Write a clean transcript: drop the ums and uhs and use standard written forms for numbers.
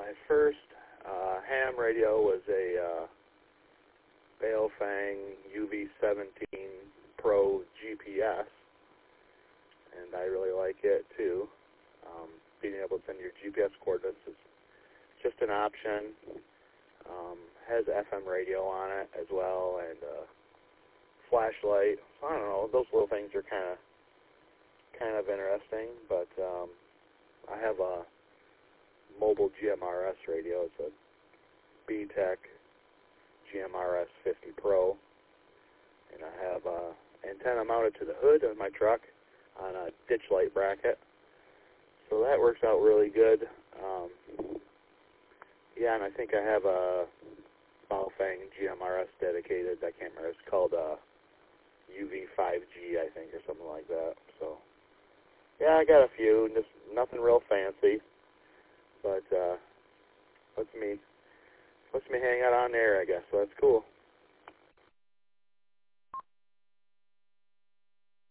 My first ham radio was a Baofeng UV17 Pro GPS, and I really like it too. Being able to send your GPS coordinates is just an option. Has FM radio on it as well, and flashlight. So I don't know. Those little things are kind of interesting. But I have a mobile GMRS radio. It's a B-Tech GMRS 50 Pro, and I have a antenna mounted to the hood of my truck on a ditch light bracket. So that works out really good. Yeah, and I think I have a Baofeng GMRS dedicated. I can't remember. It's called UV5G, I think, or something like that. So, yeah, I got a few. Just nothing real fancy, but lets me hang out on air, I guess. So that's cool.